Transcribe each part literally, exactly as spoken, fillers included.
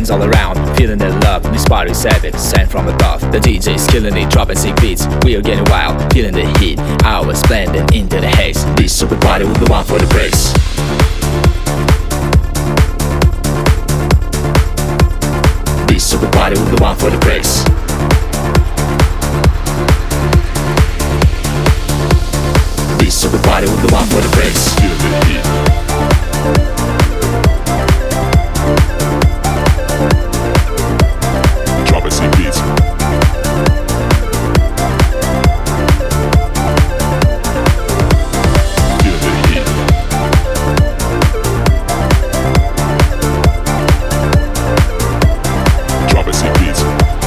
Friends all around, feeling the love, inspiring savage, sent from above. The D J's killing it, dropping sick beats. We are getting wild, feeling the heat. Hours blending into the haze. This super party with the one for the praise. This super party with the one for the praise. This super party with the one for the praise. Feel the heat. Drop it, sick beats. Feel the heat. Drop it, sick beats.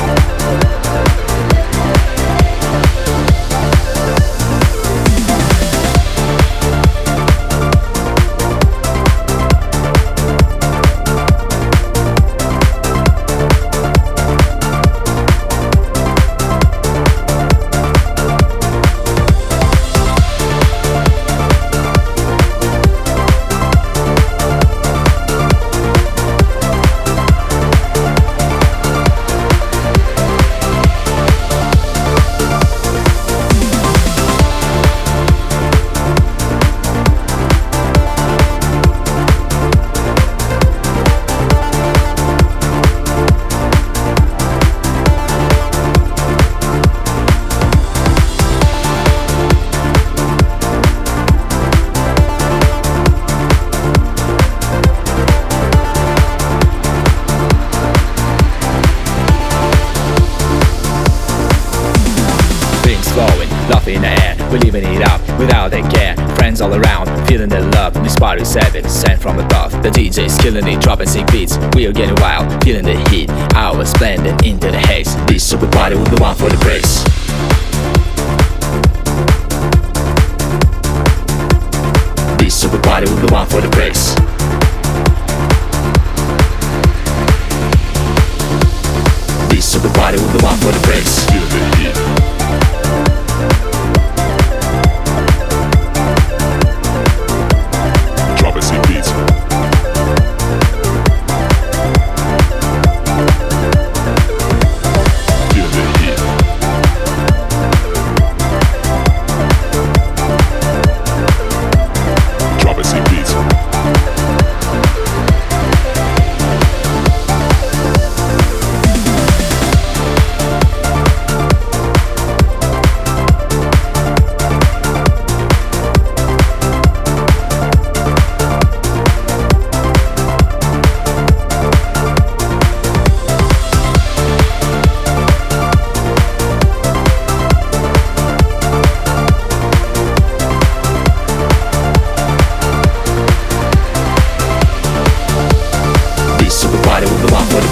Laughing in the air, we're living it up without a care. Friends all around, feeling the love, inspiring savage, sent from above. The D J's killing it, dropping sick beats. We are getting wild, feeling the heat. Hours blending into the haze. This super party with the one for the praise. This super party with the one for the praise. This super party with the one for the praise. Feel the heat. Super party with the one for the